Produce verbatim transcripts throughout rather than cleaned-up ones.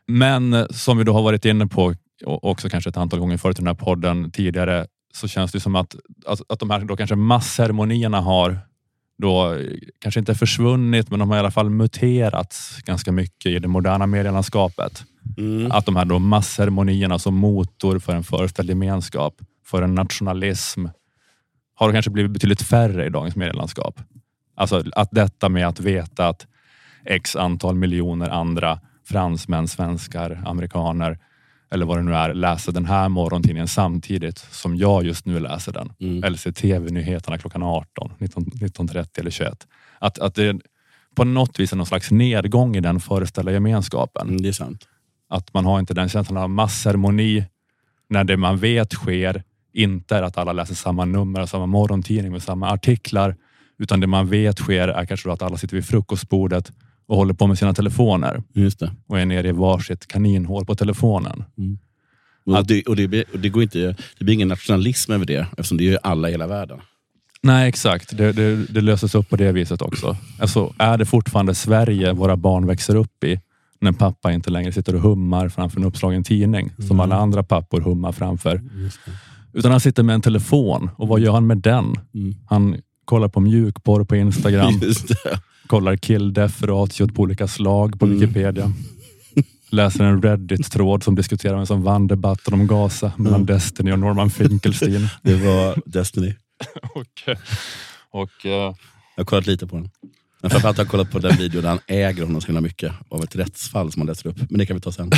Men som vi då har varit inne på och också kanske ett antal gånger förut i den här podden tidigare, så känns det som att, att, att de här då kanske massceremonierna har då kanske inte försvunnit, men de har i alla fall muterats ganska mycket i det moderna medielandskapet. Mm. Att de här då massceremonierna som motor för en föreställd gemenskap, för en nationalism, har kanske blivit betydligt färre i dagens medielandskap. Alltså att detta med att veta att x antal miljoner andra fransmän, svenskar, amerikaner eller vad det nu är, läser den här morgontidningen samtidigt som jag just nu läser den. Mm. Eller ser tv-nyheterna klockan arton, nitton trettio eller tjugoett. Att, att det på något vis är någon slags nedgång i den föreställda gemenskapen. Mm, det är sant. Att man har inte den känslan av massceremoni när det man vet sker inte är att alla läser samma nummer och samma morgontidning med samma artiklar, utan det man vet sker är kanske att alla sitter vid frukostbordet och håller på med sina telefoner. Just det. Och är nere i varsitt kaninhål på telefonen. Mm. Och, det, och, det, och det går inte, det blir ingen nationalism över det, eftersom det är ju alla i hela världen. Nej, exakt. Det, det, det löses upp på det viset också. Alltså, är det fortfarande Sverige våra barn växer upp i när pappa inte längre sitter och hummar framför en uppslagen tidning mm. som alla andra pappor hummar framför. Utan han sitter med en telefon. Och vad gör han med den? Mm. Han kollar på mjukporr på Instagram. Kollar kill-death-ratiot på olika slag på mm. Wikipedia. Läser en Reddit-tråd som diskuterar en sån vandebatten om Gaza mellan mm. Destiny och Norman Finkelstein. Det var Destiny. och, och, uh... Jag har kollat lite på den. Men framförallt har jag kollat på den video där han äger honom så himla mycket av ett rättsfall som han läser upp. Men det kan vi ta sen.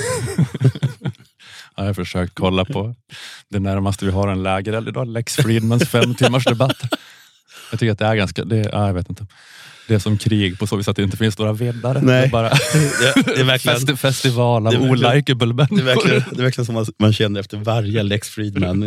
Jag har försökt kolla på det närmaste vi har en lägereld idag. Lex Fridmans fem timmars debatt. Jag tycker att det är ganska... Det är, jag vet inte. Det är som krig på så vis att det inte finns några veddare. Nej. Det är bara det, det är verkligen, festi- festival av olikable människor. Det är verkligen, det är verkligen som man, man känner efter varje Lex Fridman.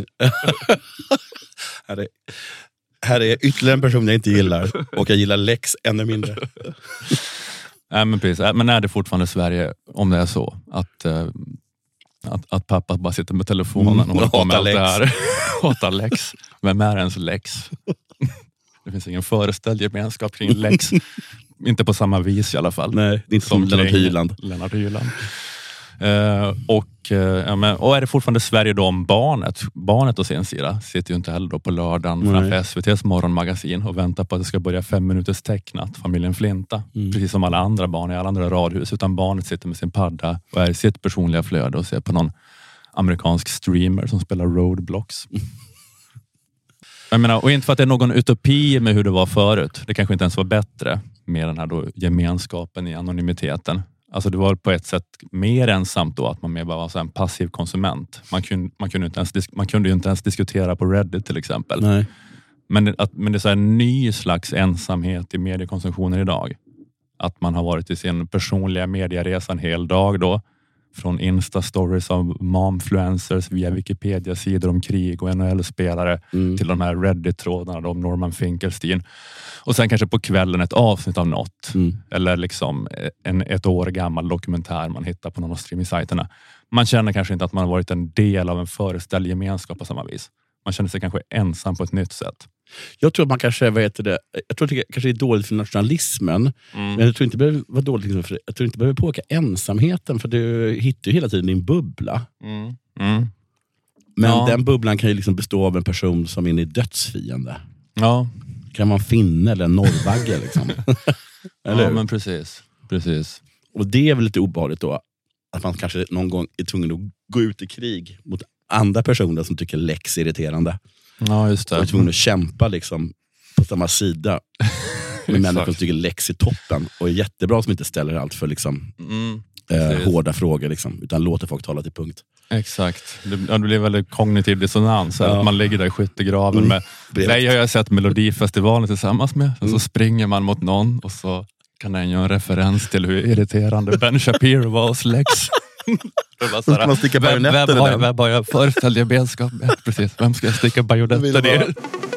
här, är, här är ytterligare en person jag inte gillar. Och jag gillar Lex ännu mindre. Nej, men precis. Men är det fortfarande Sverige, om det är så, att... Att, att pappa bara sitter med telefonen och håller på med allt det här. Hatar Lex. Vem är ens Lex? Det finns ingen föreställd gemenskap kring Lex. Inte på samma vis i alla fall. Nej, det är inte som, som Lennart Hyland. Lennart Hyland. Uh, och, uh, ja, men, och är det fortfarande Sverige då om barnet? Barnet å sin sida sitter ju inte heller då på lördagen Nej. framför S V T:s morgonmagasin och väntar på att det ska börja fem minuters tecknat, familjen Flinta. Mm. Precis som alla andra barn i alla andra radhus. Utan barnet sitter med sin padda och är i sitt personliga flöde och ser på någon amerikansk streamer som spelar Roadblocks. Mm. Jag menar, och inte för att det är någon utopi med hur det var förut. Det kanske inte ens var bättre med den här då gemenskapen i anonymiteten. Alltså det var på ett sätt mer ensamt då att man mer bara var så en passiv konsument. Man kunde, man kunde, inte ens, man kunde ju inte ens diskutera på Reddit till exempel. Nej. Men, att, men det är så här en ny slags ensamhet i mediekonsumtionen idag. Att man har varit i sin personliga medieresa en hel dag då. Från Insta-stories av momfluencers via Wikipedia-sidor om krig och N H L-spelare mm. till de här Reddit-trådarna om Norman Finkelstein. Och sen kanske på kvällen ett avsnitt av något. Mm. Eller liksom en ett år gammal dokumentär man hittar på någon av streaming-sajterna. Man känner kanske inte att man har varit en del av en föreställd gemenskap på samma vis. Man känner sig kanske ensam på ett nytt sätt. Jag tror att man kanske, vad heter det, jag tror att det kanske är dåligt för nationalismen. Mm. Men jag tror inte det behöver vara dåligt för, jag tror inte det behöver påverka ensamheten, för du hittar ju hela tiden din bubbla. Mm. Mm. Men ja. den bubblan kan ju liksom bestå av en person som är en dödsfiende. Ja. Kan man finna eller en norrbagge liksom. Eller ja, men precis. precis. Och det är väl lite obehagligt då, att man kanske någon gång är tvungen att gå ut i krig mot andra personer som tycker Lex är irriterande. Ja, just det. Och är tvungen att kämpa liksom på samma sida med människor som tycker Lex är toppen och är jättebra, som inte ställer allt för liksom mm, eh, hårda frågor liksom, utan låter folk tala till punkt. Exakt. Det, det blir väldigt kognitiv dissonans. Ja. Att man ligger där i skyttegraven mm. med dig har jag sett Melodifestivalen tillsammans med. Och mm. så springer man mot någon och så kan den göra en referens till hur irriterande Ben Shapiro var hos Lex. Såhär, man sticka vem, vem, har, vem har jag föreställd gemenskap med? Precis, vem ska jag sticka bajonetten i?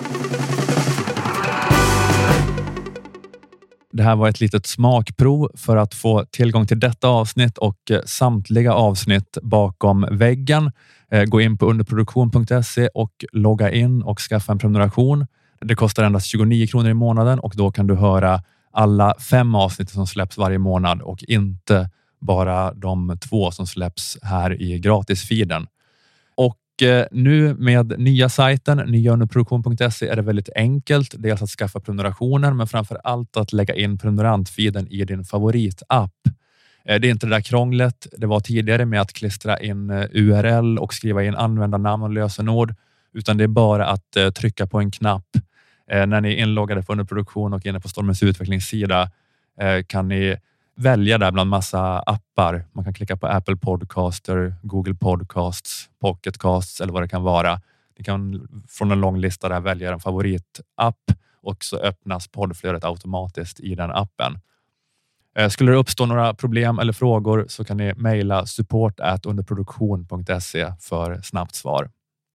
Det här var ett litet smakprov. För att få tillgång till detta avsnitt och samtliga avsnitt bakom väggen, gå in på underproduktion punkt se och logga in och skaffa en prenumeration. Det kostar endast tjugonio kronor i månaden och då kan du höra alla fem avsnitt som släpps varje månad och inte bara de två som släpps här i gratisfeeden. Och eh, nu med nya sajten nyunderproduktion punkt se är det väldigt enkelt. Dels att skaffa prenumerationen, men framför allt att lägga in prenumerantfeeden i din favoritapp. Det är inte det där krånglet det var tidigare med att klistra in U R L och skriva in användarnamn och lösenord, utan det är bara att eh, trycka på en knapp. Eh, när ni är inloggade på underproduktion och inne på Stormens utvecklingssida eh, kan ni välja där bland massa appar. Man kan klicka på Apple Podcaster, Google Podcasts, Pocket Casts eller vad det kan vara. Ni kan från en lång lista där välja en favoritapp och så öppnas poddflödet automatiskt i den appen. Skulle det uppstå några problem eller frågor så kan ni mejla support at underproduktion punkt se för snabbt svar.